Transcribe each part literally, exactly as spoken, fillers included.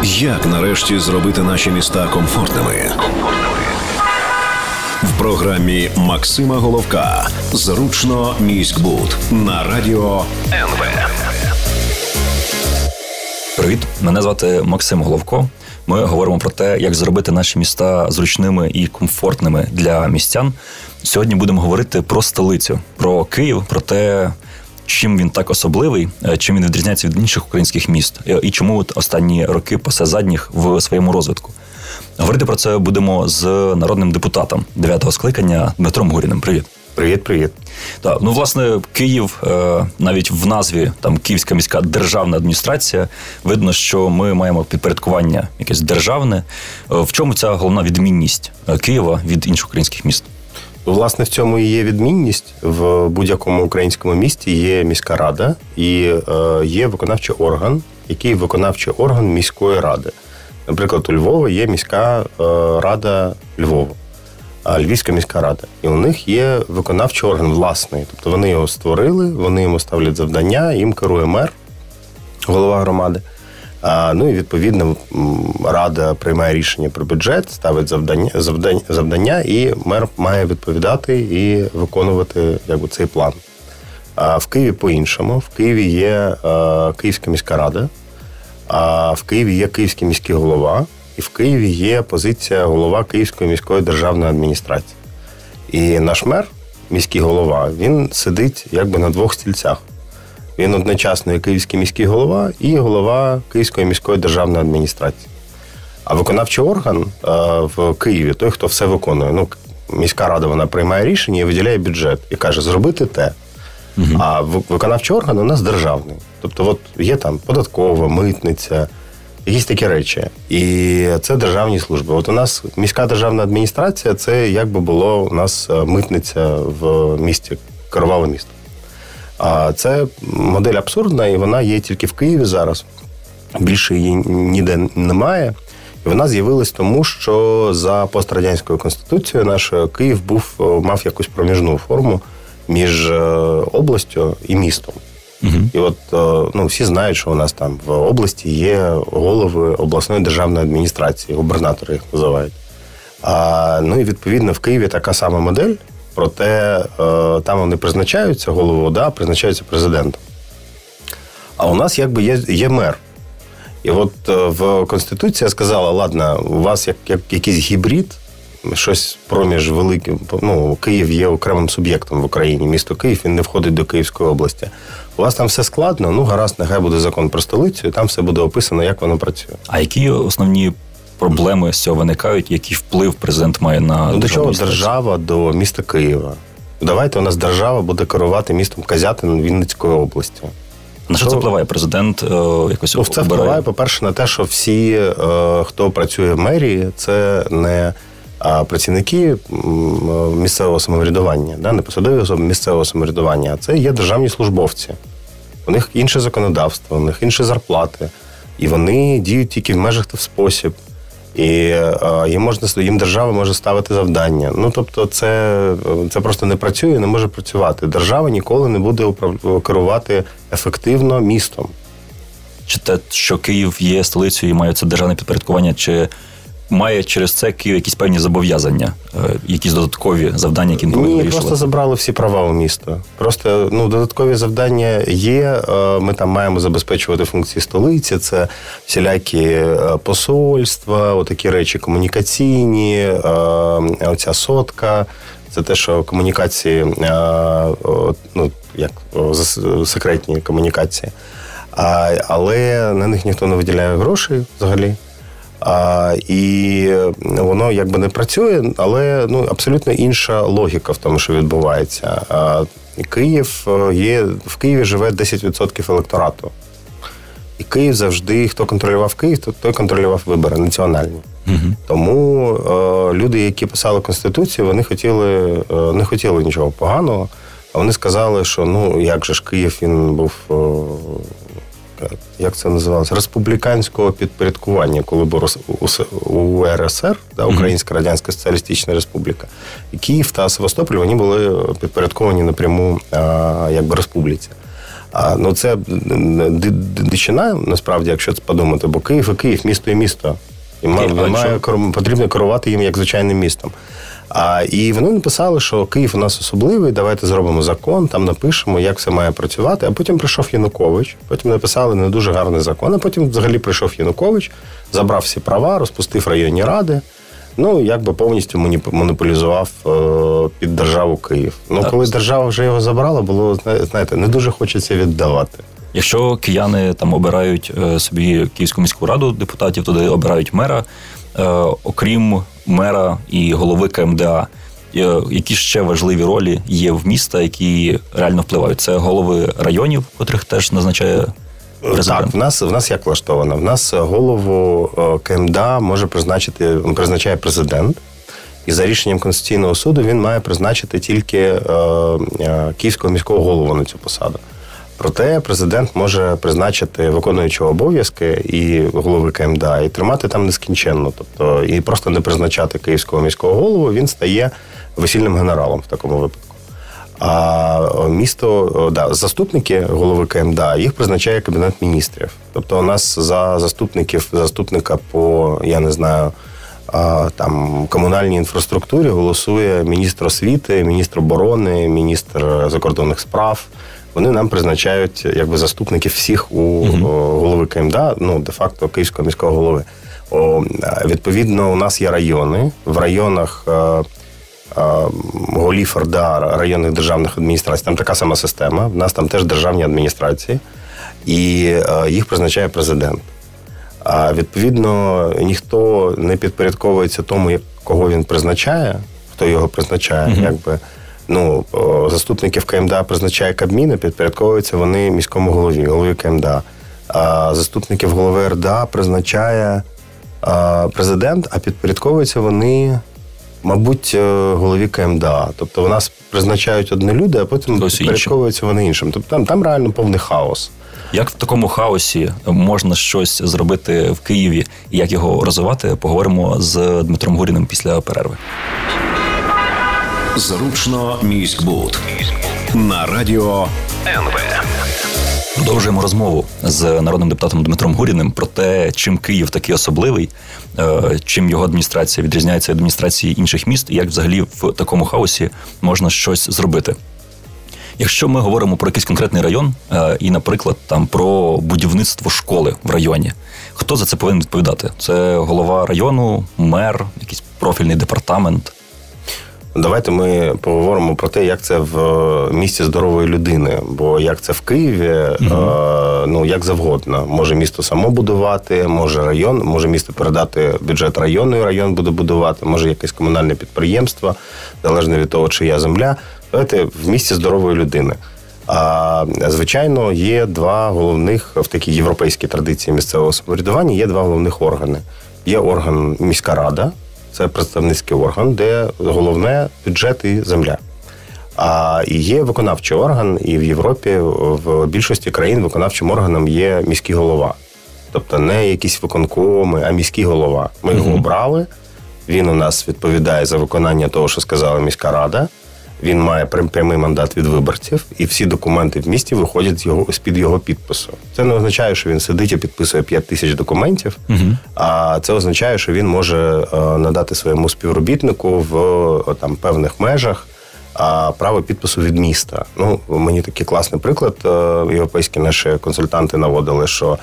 Як нарешті зробити наші міста комфортними? В програмі Максима Головка «Зручно міськбуд» на радіо ен ве. Привіт, мене звати Максим Головко. Ми говоримо про те, як зробити наші міста зручними і комфортними для містян. Сьогодні будемо говорити про столицю, про Київ, про те, чим він так особливий, чим він відрізняється від інших українських міст, і чому останні роки пасе задніх в своєму розвитку. Говорити про це будемо з народним депутатом дев'ятого скликання Дмитром Гуріним. Привіт. Привіт-привіт. Так, ну, власне, Київ, навіть в назві там Київська міська державна адміністрація, видно, що ми маємо підпорядкування якесь державне. В чому ця головна відмінність Києва від інших українських міст? Власне, в цьому і є відмінність. В будь-якому українському місті є міська рада і е, є виконавчий орган, який виконавчий орган міської ради. Наприклад, у Львова є міська е, рада Львова, Львівська міська рада. І у них є виконавчий орган власний. Тобто вони його створили, вони йому ставлять завдання, їм керує мер, голова громади. А, ну і, відповідно, рада приймає рішення про бюджет, ставить завдання, завдання, завдання і мер має відповідати і виконувати якби, цей план. А в Києві по-іншому. В Києві є а, Київська міська рада, а в Києві є Київський міський голова, і в Києві є позиція голова Київської міської державної адміністрації. І наш мер, міський голова, він сидить якби на двох стільцях. Він одночасно і Київський міський голова, і голова Київської міської державної адміністрації. А виконавчий орган в Києві, той, хто все виконує. Ну, міська рада, вона приймає рішення і виділяє бюджет. І каже, зробити те. Угу. А виконавчий орган у нас державний. Тобто, от є там податкова, митниця, якісь такі речі. І це державні служби. От у нас міська державна адміністрація, це якби було у нас митниця в місті, керувало місто. А це модель абсурдна, і вона є тільки в Києві зараз. Більше її ніде немає. І вона з'явилась тому, що за пострадянською конституцією нашою Київ був, мав якусь проміжну форму між областю і містом. Угу. І от ну, всі знають, що у нас там в області є голови обласної державної адміністрації, губернатори їх називають. А, ну і відповідно в Києві така сама модель. Проте там вони призначаються, голову ОДА призначаються президентом. А у нас якби є, є мер. І от в Конституції сказала, ладно, у вас як, як якийсь гібрид, щось проміж великим, ну, Київ є окремим суб'єктом в Україні, місто Київ, він не входить до Київської області. У вас там все складно, ну гаразд, нехай буде закон про столицю, і там все буде описано, як воно працює. А які основні проблеми з цього виникають, який вплив президент має на ну, до чого держава до міста Києва? Давайте у нас держава буде керувати містом Козятин Вінницької області. На що це впливає? Президент е, якось ну, це обирає? впливає, по-перше, на те, що всі, е, хто працює в мерії, це не а, працівники місцевого самоврядування, да, не посадові особи місцевого самоврядування, а це є державні службовці. У них інше законодавство, у них інші зарплати, і вони діють тільки в межах та в спосіб. І е, їм, можна, їм держава може ставити завдання. Ну, тобто, це, це просто не працює, не може працювати. Держава ніколи не буде управ... керувати ефективно містом. Чи те, що Київ є столицею і має це державне підпорядкування, чи має через це Київ якісь певні зобов'язання, якісь додаткові завдання, які не повинні вирішувати? Ні, просто забрали всі права у міста. Просто ну, додаткові завдання є. Ми там маємо забезпечувати функції столиці. Це всілякі посольства, отакі речі комунікаційні, оця сотка. Це те, що комунікації, ну, як секретні комунікації. Але на них ніхто не виділяє грошей взагалі. А, і воно якби не працює, але ну, абсолютно інша логіка в тому, що відбувається. А, Київ є, в Києві живе десять відсотків електорату. І Київ завжди, хто контролював Київ, той контролював вибори національні. Угу. Тому е, люди, які писали Конституцію, вони хотіли, е, не хотіли нічого поганого, а вони сказали, що ну як же ж Київ, він був... Е, як це називалося, республіканського підпорядкування, коли був у РСР, да, Українська Радянська Соціалістична Республіка, і Київ та Севастополь, вони були підпорядковані напряму якби республіці. А, ну, це дичина, насправді, якщо це подумати, бо Київ і Київ, місто і місто. І має, має, потрібно керувати їм як звичайним містом. А, і вони написали, що Київ у нас особливий, давайте зробимо закон, там напишемо, як все має працювати. А потім прийшов Янукович, потім написали не дуже гарний закон, а потім взагалі прийшов Янукович, забрав всі права, розпустив районні ради, ну, якби повністю монополізував е, під державу Київ. Ну, так. Коли держава вже його забрала, було, знаєте, не дуже хочеться віддавати. Якщо кияни там обирають е, собі Київську міську раду депутатів, туди обирають мера, е, окрім мера і голови КМДА, е, які ще важливі ролі є в міста, які реально впливають? Це голови районів, котрих теж назначає президент? Так, в нас, в нас як влаштовано? В нас голову КМДА може призначити, призначає президент. І за рішенням Конституційного суду він має призначити тільки е, е, Київського міського голову на цю посаду. Проте президент може призначити виконуючого обов'язки і голови КМДА і тримати там нескінченно. Тобто, і просто не призначати Київського міського голову, він стає весільним генералом в такому випадку. А місто, да, заступники голови КМДА, їх призначає Кабінет міністрів. Тобто у нас за заступників, заступника по, я не знаю, там комунальній інфраструктурі голосує міністр освіти, міністр оборони, міністр закордонних справ. Вони нам призначають якби заступників всіх у угу. голови КМДА, ну, де-факто Київського міського голови. О, відповідно, у нас є райони. В районах е, е, голів РДА, районних державних адміністрацій, там така сама система. В нас там теж державні адміністрації. І е, їх призначає президент. А відповідно, ніхто не підпорядковується тому, кого він призначає, хто його призначає, угу. якби. Ну, заступників КМДА призначає Кабмін, і підпорядковуються вони міському голові, голові КМДА. А заступників голови РДА призначає президент, а підпорядковуються вони, мабуть, голові КМДА. Тобто у нас призначають одні люди, а потім Хтось підпорядковуються вони іншим. Тобто там, там реально повний хаос. Як в такому хаосі можна щось зробити в Києві і як його розвивати, поговоримо з Дмитром Гуріним після перерви. Зручно міськбуд на радіо ен ве. Продовжуємо розмову з народним депутатом Дмитром Гуріним про те, чим Київ такий особливий, чим його адміністрація відрізняється від адміністрації інших міст, і як взагалі в такому хаосі можна щось зробити. Якщо ми говоримо про якийсь конкретний район і, наприклад, там про будівництво школи в районі, хто за це повинен відповідати? Це голова району, мер, якийсь профільний департамент? Давайте ми поговоримо про те, як це в місті здорової людини. Бо як це в Києві, mm-hmm. е, ну, як завгодно. Може місто само будувати, може район, може місто передати бюджет району, і район буде будувати, може якесь комунальне підприємство, залежно від того, чия земля. Давайте в місті здорової людини. А, звичайно, є два головних, в такій європейській традиції місцевого самоврядування, є два головних органи. Є орган міська рада, це представницький орган, де головне бюджет і земля. А і є виконавчий орган, і в Європі, в більшості країн виконавчим органом є міський голова. Тобто не якісь виконкоми, а міський голова. Ми його обрали, він у нас відповідає за виконання того, що сказала міська рада. Він має прямий мандат від виборців, і всі документи в місті виходять з його, з-під його підпису. Це не означає, що він сидить і підписує п'ять тисяч документів, угу. а це означає, що він може надати своєму співробітнику в там, певних межах право підпису від міста. Ну, мені такий класний приклад. Європейські наші консультанти наводили, що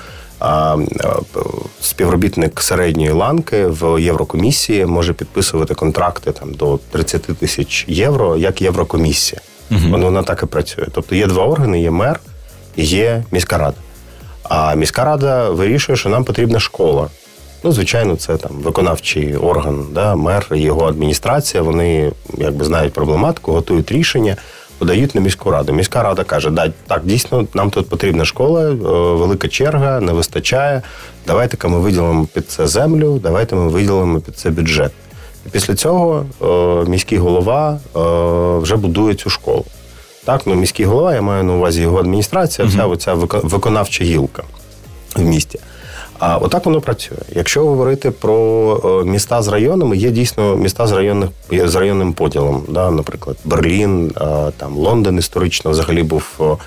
співробітник середньої ланки в Єврокомісії може підписувати контракти там, до тридцять тисяч євро, як Єврокомісія. Угу. Вона так і працює. Тобто є два органи, є мер і є міська рада. А міська рада вирішує, що нам потрібна школа. Ну, звичайно, це там виконавчий орган, да, мер і його адміністрація, вони якби знають проблематику, готують рішення, подають на міську раду. Міська рада каже, да, так, дійсно, нам тут потрібна школа, велика черга, не вистачає, давайте-ка ми виділимо під це землю, давайте ми виділимо під це бюджет. І після цього е, міський голова е, вже будує цю школу. Так, ну, міський голова, я маю на увазі його адміністрація, вся mm-hmm. оця виконавча гілка в місті. А отак воно працює. Якщо говорити про міста з районами, є дійсно міста з, районних, з районним поділом. Да? Наприклад, Берлін, там, Лондон історично взагалі був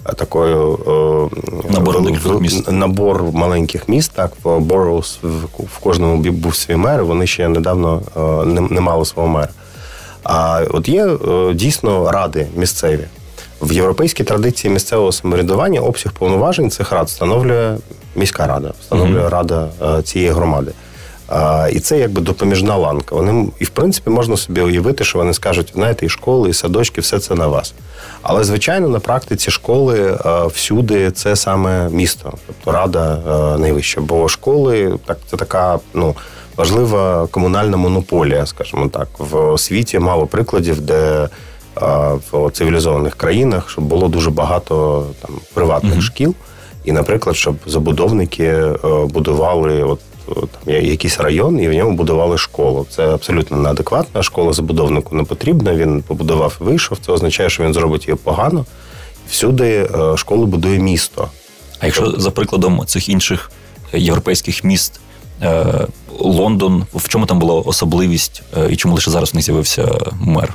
такою набор, в, міст. набор маленьких міст, так, в boroughs, в, в кожному був свій мер, вони ще недавно не, не мали свого мера. А от є дійсно ради місцеві. В європейській традиції місцевого самоврядування обсяг повноважень цих рад встановлює міська рада, встановлює mm-hmm. рада цієї громади. А, і це якби допоміжна ланка. Вони, і в принципі можна собі уявити, що вони скажуть, знаєте, і школи, і садочки, все це на вас. Але, звичайно, на практиці школи а, всюди це саме місто, тобто рада а, найвища. Бо школи, так, це така, ну, важлива комунальна монополія, скажімо так. В світі мало прикладів, де а, в цивілізованих країнах, щоб було дуже багато там приватних mm-hmm. шкіл. І, наприклад, щоб забудовники а, будували от, там якийсь район, і в ньому будували школу. Це абсолютно неадекватно. Школа забудовнику не потрібна, він побудував і вийшов. Це означає, що він зробить її погано. Всюди школи будує місто. А якщо, тобто, за прикладом цих інших європейських міст, Лондон, в чому там була особливість, і чому лише зараз в них з'явився мер?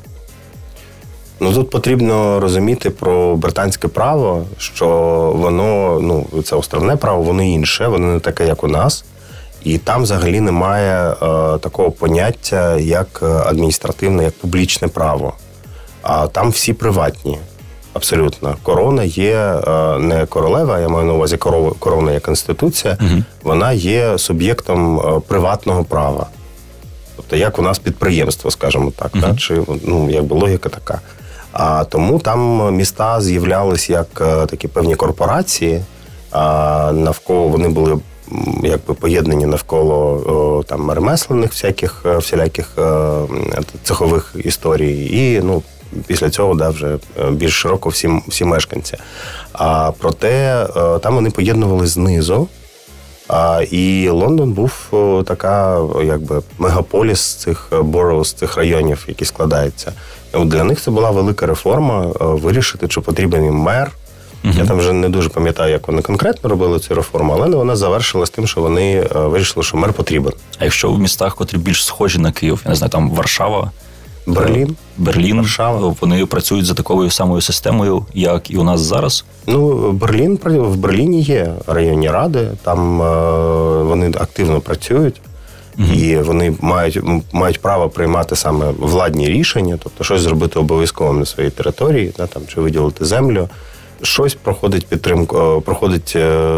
Ну, тут потрібно розуміти про британське право, що воно, ну, це островне право, воно інше, воно не таке, як у нас. І там взагалі немає е, такого поняття, як адміністративне, як публічне право. А там всі приватні, абсолютно. Корона є е, не королева, я маю на увазі корова, корона є конституція, угу. Вона є суб'єктом е, приватного права. Тобто, як у нас підприємство, скажімо так, угу. так? Чи, ну, якби логіка така. А тому там міста з'являлись як е, такі певні корпорації, а навколо вони були якби поєднані навколо о, там ремеслених всяких всіляких о, цехових історій, і ну після цього да, вже більш широко всі, всі мешканці. А проте о, там вони поєднували знизу. А, і Лондон був о, така, якби мегаполіс цих boroughs, цих районів, які складаються. І для них це була велика реформа о, вирішити, чи потрібен їм мер. Uh-huh. Я там вже не дуже пам'ятаю, як вони конкретно робили цю реформу, але вона завершилась тим, що вони е, вирішили, що мер потрібен. А якщо в містах, котрі більш схожі на Київ, я не знаю, там Варшава, Берлін, Берлін, Варшава, вони працюють за такою самою системою, як і у нас зараз? Ну, Берлін, в Берліні є районні ради, там е, вони активно працюють. Uh-huh. І вони мають, мають право приймати саме владні рішення, тобто щось зробити обов'язково на своїй території, да, там, чи виділити землю. Щось проходить підтримку, проходить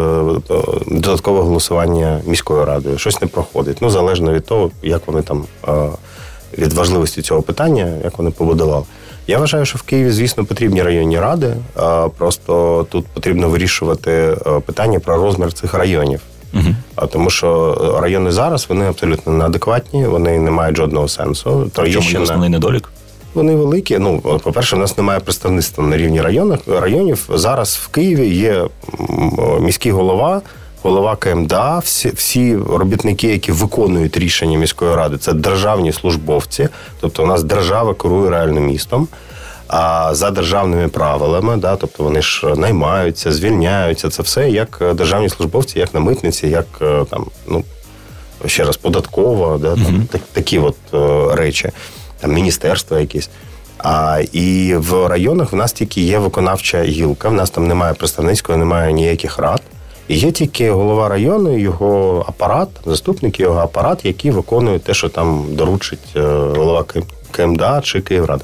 додаткове голосування міською радою, щось не проходить. Ну, залежно від того, як вони там, від важливості цього питання, як вони побудували. Я вважаю, що в Києві, звісно, потрібні районні ради, просто тут потрібно вирішувати питання про розмір цих районів. Угу. Тому що райони зараз, вони абсолютно неадекватні, вони не мають жодного сенсу. Троєщина... В чому є основний недолік? Вони великі. Ну, по-перше, у нас немає представництва на рівні районів. районів. Зараз в Києві є міський голова, голова КМДА, всі, всі робітники, які виконують рішення міської ради, це державні службовці. Тобто у нас держава керує реальним містом. А за державними правилами, да, тобто вони ж наймаються, звільняються, це все як державні службовці, як на митниці, як там, ну, ще раз, податково, да, там, mm-hmm. так, такі от речі. Там міністерства якісь. А, і в районах в нас тільки є виконавча гілка, в нас там немає представницької, немає ніяких рад. І є тільки голова району, його апарат, заступник його апарат, які виконують те, що там доручить голова КМДА чи Київрада.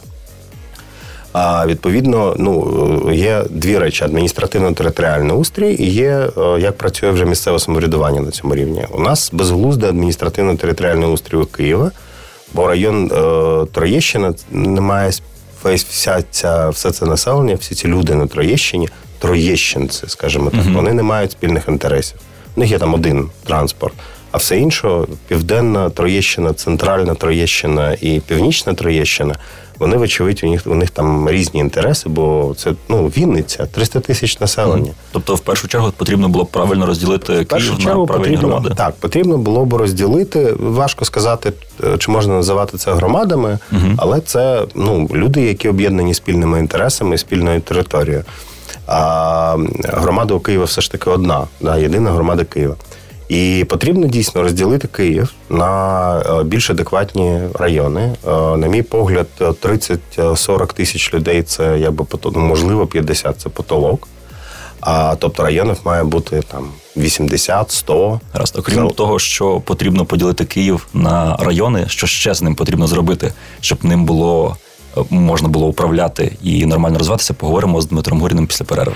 А відповідно, ну, є дві речі: адміністративно-територіальний устрій і є, як працює вже місцеве самоврядування на цьому рівні. У нас безглуздий адміністративно-територіальний устрій у Києва. Бо район е, Троєщина не має вся ця, все це населення, всі ці люди на Троєщині, троєщинці, скажімо так, uh-huh. вони не мають спільних інтересів. У них є там один транспорт, а все інше, Південна Троєщина, Центральна Троєщина і Північна Троєщина, вони, вочевидь, у них, у них там різні інтереси, бо це, ну, Вінниця, триста тисяч населення. Mm. Тобто, в першу чергу, потрібно було б правильно розділити Київ на правильні потрібно, громади? Так, потрібно було б розділити. Важко сказати, чи можна називати це громадами, mm-hmm. але це, ну, люди, які об'єднані спільними інтересами, спільною територією. А громада у Києва все ж таки одна, да, єдина громада Києва. І потрібно дійсно розділити Київ на більш адекватні райони. На мій погляд, тридцять-сорок тисяч людей – це, якби, ну, можливо, п'ятдесят – це потолок. А тобто районів має бути там вісімдесят, сто. Раз, окрім Це... того, що потрібно поділити Київ на райони, що ще з ним потрібно зробити, щоб ним було можна було управляти і нормально розвиватися, поговоримо з Дмитром Гуріним після перерви.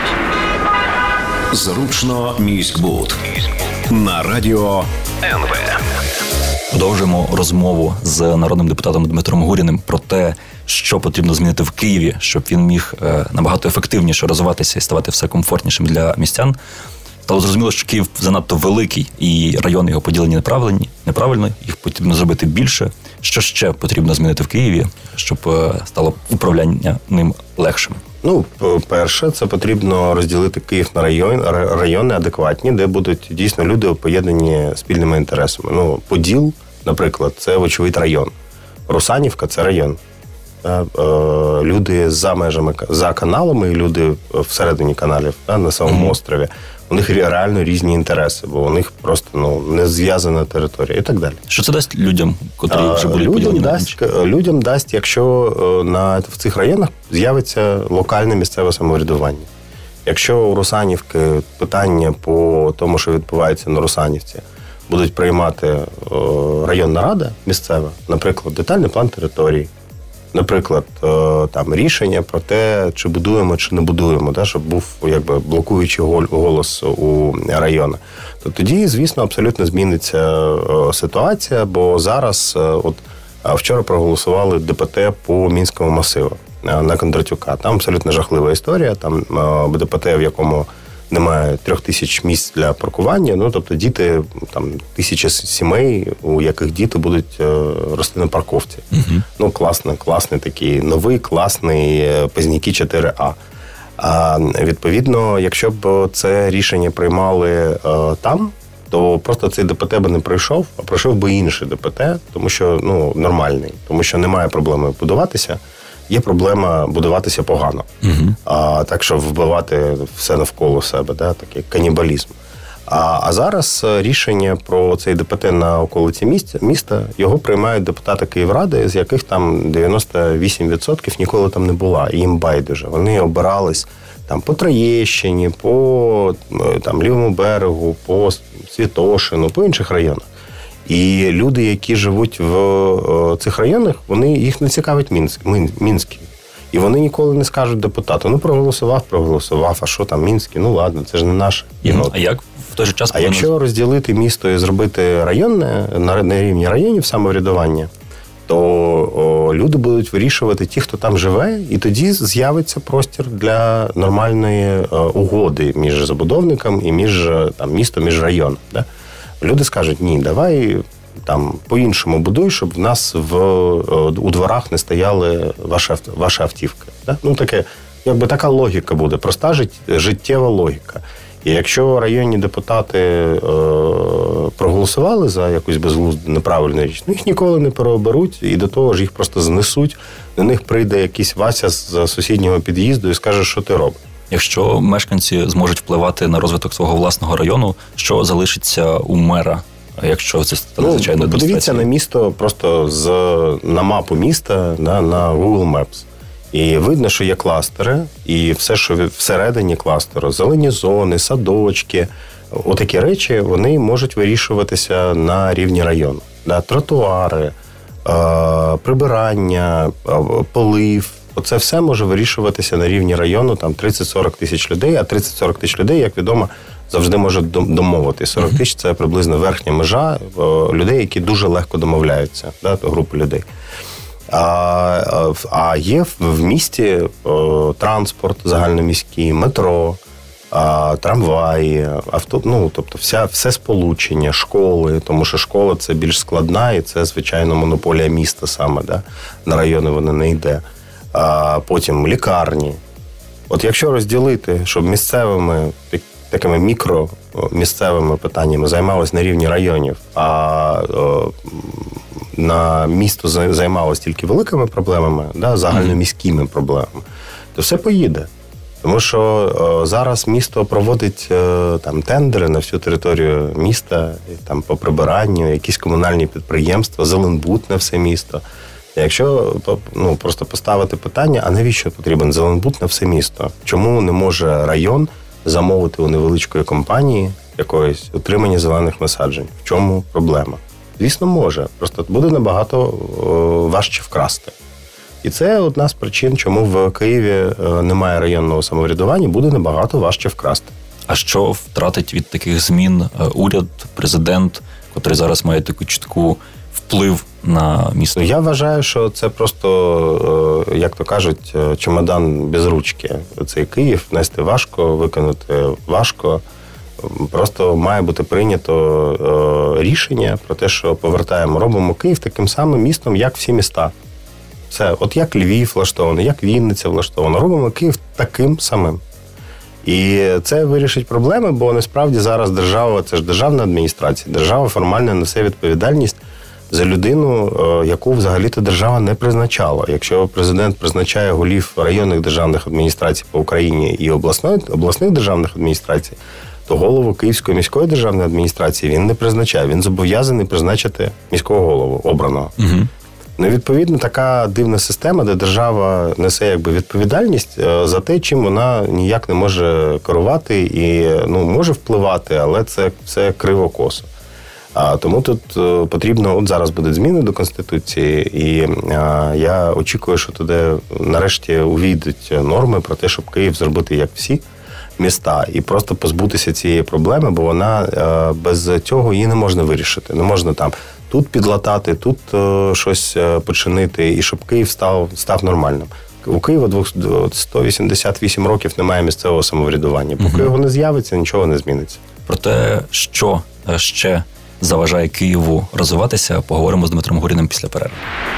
Зручно міськбуд на радіо ен ве. Продовжуємо розмову з народним депутатом Дмитром Гуріним про те, що потрібно змінити в Києві, щоб він міг набагато ефективніше розвиватися і ставати все комфортнішим для містян. Стало зрозуміло, що Київ занадто великий, і райони його поділені неправильні, неправильно, їх потрібно зробити більше. Що ще потрібно змінити в Києві, щоб стало управління ним легшим? Ну, перше, це потрібно розділити Київ на район, райони адекватні, де будуть дійсно люди поєднані спільними інтересами. Ну, Поділ, наприклад, це, вочевидь, район. Русанівка – це район. Люди за межами, за каналами, і люди всередині каналів, на самому mm-hmm. острові, у них реально різні інтереси, бо у них просто ну, не зв'язана територія і так далі. Що це дасть людям, котрі вже будуть людям поділені дасть, на людям дасть, якщо на, в цих районах з'явиться локальне місцеве самоврядування. Якщо у Русанівки питання по тому, що відбувається на Русанівці, будуть приймати районна рада місцева, наприклад, детальний план території, наприклад, там рішення про те, чи будуємо, чи не будуємо, да, щоб був якби блокуючий голос у району, то тоді, звісно, абсолютно зміниться ситуація, бо зараз, от вчора проголосували ДПТ по Мінському масиву на Кондратюка. Там абсолютно жахлива історія, там ДПТ, в якому немає трьох тисяч місць для паркування, ну, тобто діти, там, тисячі сімей, у яких діти будуть рости на парковці. Uh-huh. Ну, класний, класний такий, новий, класний Пазняки чотири А. А, відповідно, якщо б це рішення приймали а, там, то просто цей ДПТ би не пройшов, а пройшов би інший ДПТ, тому що, ну, нормальний, тому що немає проблеми будуватися. Є проблема будуватися погано. Uh-huh. А, так що вбивати все навколо себе, да, такий канібалізм. А, а зараз рішення про цей ДПТ на околиці міста, міста, його приймають депутати Київради, з яких там дев'яносто вісім відсотків ніколи там не була, і їм байдуже. Вони обирались там по Троєщині, по там, Лівому берегу, по Святошину, по інших районах. І люди, які живуть в цих районах, вони їх не цікавить Мінськ, Мінський. І вони ніколи не скажуть депутату, ну проголосував, проголосував, а що там Мінський, ну ладно, це ж не наш єнот. А як в той же час? А повинен... якщо розділити місто і зробити районне, на рівні районів самоврядування, то о, люди будуть вирішувати ті, хто там живе, і тоді з'явиться простір для нормальної о, угоди між забудовником і між там, містом, між районом. Да? Люди скажуть, ні, давай там по-іншому будуй, щоб в нас в, у дворах не стояли ваші, ваші автівки. Да? Ну, таке, якби така логіка буде, проста жит, життєва логіка. І якщо районні депутати е, проголосували за якусь безглузду неправильну річ, ну їх ніколи не переоберуть, і до того ж їх просто знесуть, до них прийде якийсь Вася з сусіднього під'їзду і скаже, що ти робиш. Якщо мешканці зможуть впливати на розвиток свого власного району, що залишиться у мера, якщо це стане ну, звичайно адміністрація? Подивіться на місто просто з, на мапу міста, на, на Google Maps. І видно, що є кластери, і все, що всередині кластеру, зелені зони, садочки, отакі речі, вони можуть вирішуватися на рівні району. Да, тротуари, е- прибирання, е- полив. Оце все може вирішуватися на рівні району, там тридцять-сорок тисяч людей, а тридцять-сорок тисяч людей, як відомо, завжди можуть домовити. сорок тисяч – це приблизно верхня межа людей, які дуже легко домовляються, да, групи людей. А, а є в місті о, транспорт загальноміський, метро, а, трамваї, авто, ну, тобто вся, все сполучення, школи, тому що школа – це більш складна, і це, звичайно, монополія міста саме, да? На райони вона не йде. А потім лікарні. От якщо розділити, щоб місцевими, такими мікромісцевими питаннями займалися на рівні районів, а о, на місто займалось тільки великими проблемами, да, загальноміськими проблемами, то все поїде. Тому що о, зараз місто проводить о, там тендери на всю територію міста, там по прибиранню, якісь комунальні підприємства, Зеленбуд на все місто. Якщо ну, просто поставити питання, а навіщо потрібен Зеленбуд на все місто? Чому не може район замовити у невеличкої компанії якоїсь утримання зелених насаджень. В чому проблема? Звісно, може. Просто буде набагато о, важче вкрасти. І це одна з причин, чому в Києві немає районного самоврядування, буде набагато важче вкрасти. А що втратить від таких змін уряд, президент, котрий зараз має таку чітку вплив на місто? Я вважаю, що це просто, як то кажуть, чемодан без ручки. Цей Київ нести важко, виконати важко. Просто має бути прийнято рішення про те, що повертаємо, робимо Київ таким самим містом, як всі міста. Все, от як Львів влаштований, як Вінниця влаштована, робимо Київ таким самим. І це вирішить проблеми, бо насправді зараз держава, це ж державна адміністрація, держава формально несе відповідальність за людину, яку взагалі-то держава не призначала. Якщо президент призначає голів районних державних адміністрацій по Україні і обласної, обласних державних адміністрацій, то голову Київської міської державної адміністрації він не призначає. Він зобов'язаний призначити міського голову, обраного. Угу. Ну, відповідно, така дивна система, де держава несе якби відповідальність за те, чим вона ніяк не може керувати і ну, може впливати, але це все криво-косо. А тому тут потрібно, от зараз будуть зміни до Конституції, і а, я очікую, що туди нарешті увійдуть норми про те, щоб Київ зробити як всі міста і просто позбутися цієї проблеми, бо вона а, без цього її не можна вирішити. Не можна там тут підлатати, тут а, щось починити, і щоб Київ став, став нормальним. У Києва сто вісімдесят вісім років немає місцевого самоврядування. Поки угу. його не з'явиться, нічого не зміниться. Про те, що ще заважає Києву розвиватися, поговоримо з Дмитром Гуріним після перерви.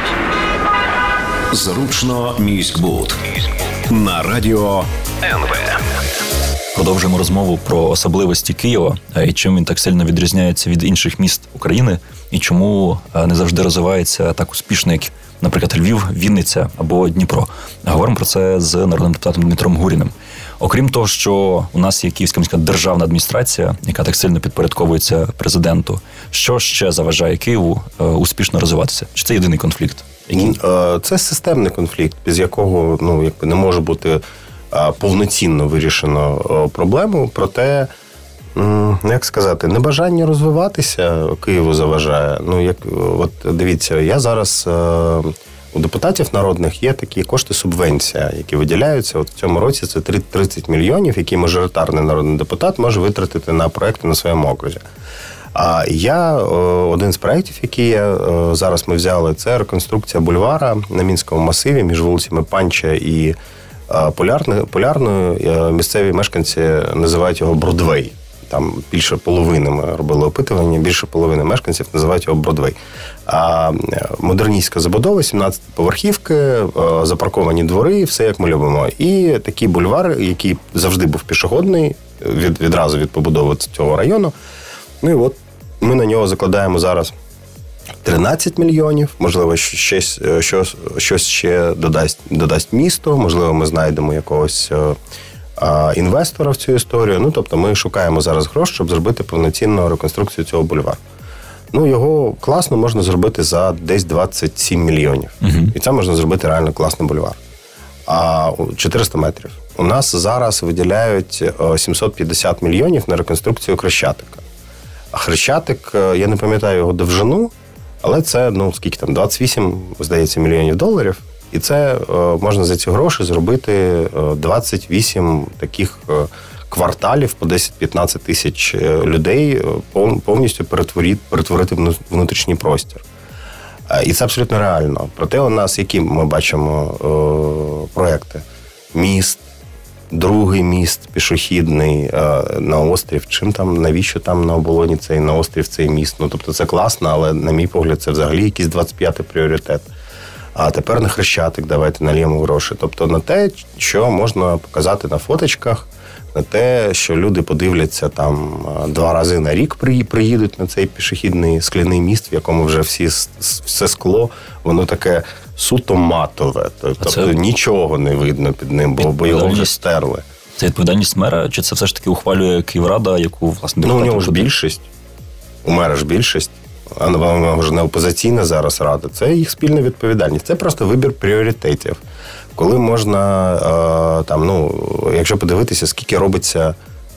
Зручно міськбуд на радіо ен ве. Продовжуємо розмову про особливості Києва і чим він так сильно відрізняється від інших міст України, і чому не завжди розвивається так успішно, як, наприклад, Львів, Вінниця або Дніпро. Говоримо про це з народним депутатом Дмитром Гуріним. Окрім того, що у нас є Київська міська державна адміністрація, яка так сильно підпорядковується президенту, що ще заважає Києву успішно розвиватися? Чи це єдиний конфлікт? Який? Це системний конфлікт, без якого ну, якби не може бути повноцінно вирішено проблему. Проте, як сказати, небажання розвиватися Києву заважає. Ну, як, от дивіться, я зараз... У депутатів народних є такі кошти субвенція, які виділяються. От в цьому році це тридцять мільйонів, які мажоритарний народний депутат може витратити на проекти на своєму окрузі. А я, один з проєктів, які я, зараз ми взяли, це реконструкція бульвара на Мінському масиві між вулицями Панча і Полярною. Полярною місцеві мешканці називають його Бродвей. Там більше половини, ми робили опитування, більше половини мешканців називають його Бродвей. А модерністська забудова, сімнадцятиповерхівки, запарковані двори, все як ми любимо. І такий бульвар, який завжди був пішохідний, від, відразу від побудови цього району. Ну і от ми на нього закладаємо зараз тринадцять мільйонів, можливо, щось, щось, щось ще додасть, додасть місто, можливо, ми знайдемо якогось інвестора в цю історію. Ну, тобто ми шукаємо зараз гроші, щоб зробити повноцінну реконструкцію цього бульвару. Ну, його класно можна зробити за десь двадцять сім мільйонів. Угу. І це можна зробити реально класний бульвар. А чотириста метрів. У нас зараз виділяють сімсот п'ятдесят мільйонів на реконструкцію Хрещатика. А Хрещатик, я не пам'ятаю його довжину, але це, ну, скільки там, двадцять вісім, здається, мільйонів доларів. І це можна за ці гроші зробити двадцять вісім таких кварталів по десять-п'ятнадцять тисяч людей, повністю перетворити, перетворити внутрішній простір. І це абсолютно реально. Проте у нас, які ми бачимо проекти? Міст, другий міст пішохідний на острів. Чим там, навіщо там на оболоні цей, на острів цей міст? Ну, тобто це класно, але, на мій погляд, це взагалі якийсь двадцять п'ятий пріоритет. А тепер на Хрещатик давайте нальємо гроші. Тобто на те, що можна показати на фоточках, на те, що люди подивляться там два рази на рік приїдуть на цей пішохідний скляний міст, в якому вже всі, все скло, воно таке суто матове. Тобто це... нічого не видно під ним, бо, бо його вже стерли. Це відповідальність мера, чи це все ж таки ухвалює Київрада, яку, власне, депутати... Ну, у нього ж більшість. У мера ж більшість. А вона вже не опозиційна зараз рада. Це їх спільна відповідальність. Це просто вибір пріоритетів. Коли можна, там, ну, якщо подивитися, скільки робиться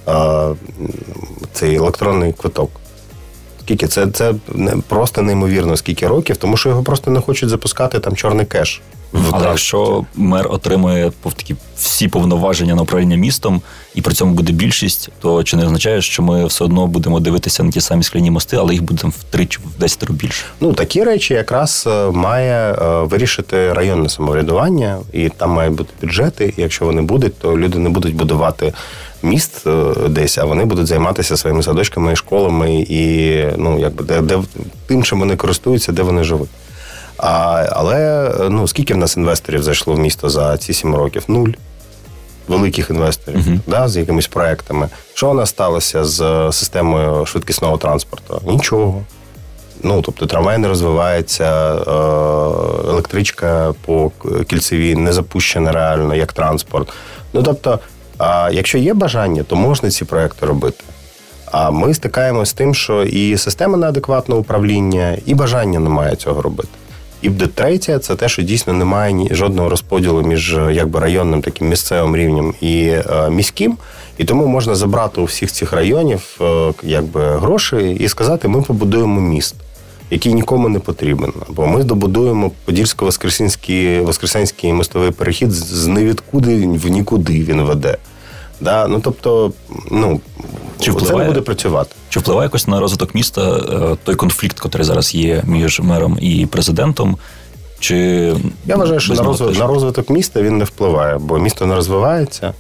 а, цей електронний квиток. Скільки? Це, це просто неймовірно, скільки років, тому що його просто не хочуть запускати там чорний кеш. Але якщо мер отримує такі всі повноваження на управління містом, і при цьому буде більшість, то чи не означає, що ми все одно будемо дивитися на ті самі скляні мости, але їх буде втричі, в десятеро більше? Ну, такі речі якраз має вирішити районне самоврядування, і там мають бути бюджети, і якщо вони будуть, то люди не будуть будувати міст десь, а вони будуть займатися своїми садочками і школами, і ну, якби, де, де, тим, чим вони користуються, де вони живуть. А, але ну, скільки в нас інвесторів зайшло в місто за ці сім років? Нуль. Великих інвесторів, uh-huh. да, з якимись проектами. Що у нас сталося з системою швидкісного транспорту? Нічого. Ну, тобто трамвай не розвивається, електричка по кільцевій не запущена реально як транспорт. Ну, тобто, якщо є бажання, то можна ці проекти робити. А ми стикаємося з тим, що і система неадекватного управління, і бажання немає цього робити. І третє, це те, що дійсно немає ні, жодного розподілу між якби районним таким місцевим рівнем і е, міським. І тому можна забрати у всіх цих районів е, якби гроші і сказати, ми побудуємо міст, який нікому не потрібен. Бо ми добудуємо Подільсько-Воскресенський Воскресенський мостовий перехід з невідкуди в нікуди він веде. Да? Ну, тобто, ну, Чи це не буде працювати. Чи впливає якось на розвиток міста той конфлікт, який зараз є між мером і президентом? Чи Я вважаю, що на розвиток, на розвиток міста він не впливає, бо місто не розвивається.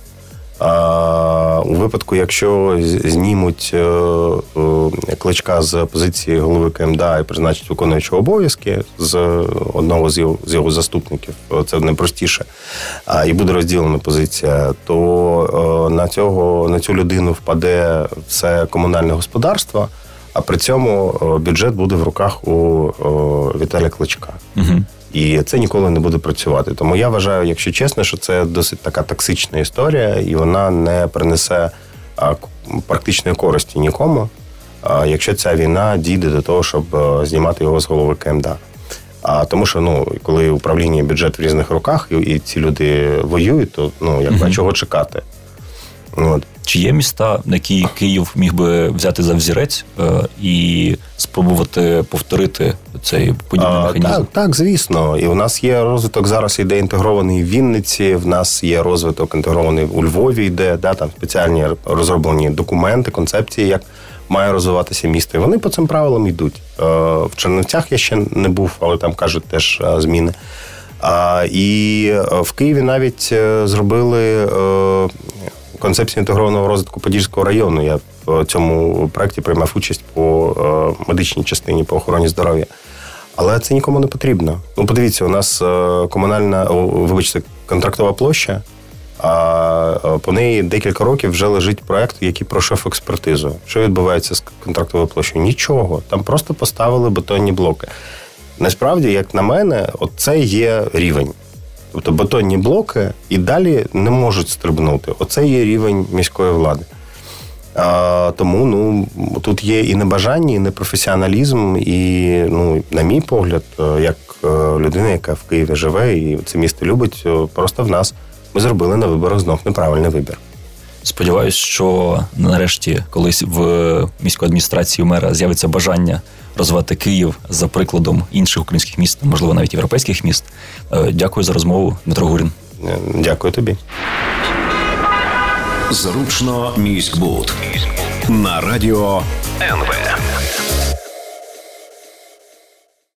А у випадку, якщо знімуть Кличка з позиції голови КМДА і призначать виконуючого обов'язки з одного з його, з його заступників, це найпростіше, і буде розділена позиція, то на, цього, на цю людину впаде все комунальне господарство, а при цьому бюджет буде в руках у Віталія Кличка. Угу. І це ніколи не буде працювати. Тому я вважаю, якщо чесно, що це досить така токсична історія, і вона не принесе практичної користі нікому, якщо ця війна дійде до того, щоб знімати його з голови КМДА. А тому що, ну, коли управління і бюджет в різних руках, і, і ці люди воюють, то, ну, якби, угу. чого чекати? От. Чи є міста, які Київ міг би взяти за взірець е, і спробувати повторити цей подібний а, механізм? Так, так, звісно. І у нас є розвиток, зараз йде інтегрований в Вінниці, в нас є розвиток інтегрований у Львові йде, да, там спеціальні розроблені документи, концепції, як має розвиватися місто. І вони по цим правилам йдуть. Е, в Чернівцях я ще не був, але там кажуть теж е, зміни. А, і в Києві навіть е, зробили е, концепцію інтегрованого розвитку Подільського району. Я в цьому проєкті приймав участь по е, медичній частині, по охороні здоров'я. Але це нікому не потрібно. Ну, подивіться, у нас е, комунальна, о, вибачте, контрактова площа, а по неї декілька років вже лежить проєкт, який пройшов експертизу. Що відбувається з контрактовою площею? Нічого. Там просто поставили бетонні блоки. Насправді, як на мене, от це є рівень. Тобто бетонні блоки і далі не можуть стрибнути. Оце є рівень міської влади. А, тому ну, тут є і небажання, і непрофесіоналізм, і, ну, на мій погляд, як людина, яка в Києві живе і це місто любить, просто в нас ми зробили на виборах знов неправильний вибір. Сподіваюсь, що нарешті колись в міської адміністрації у мера з'явиться бажання розвивати Київ за прикладом інших українських міст, можливо, навіть європейських міст. Дякую за розмову, Дмитро Гурін. Дякую тобі. Зручно міськбуд на радіо ен ве.